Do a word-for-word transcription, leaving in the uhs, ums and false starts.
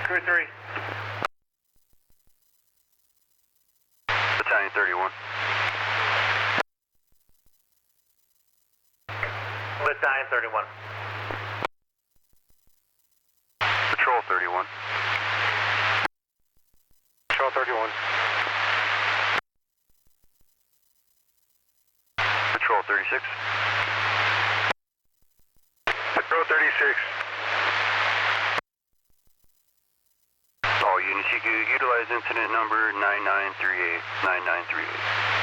Crew three. Battalion thirty-one. Battalion thirty-one. Patrol thirty-one. Patrol thirty-one. Patrol thirty-six. Patrol thirty-six. All units, you can utilize incident number nine nine three eight. nine nine three eight.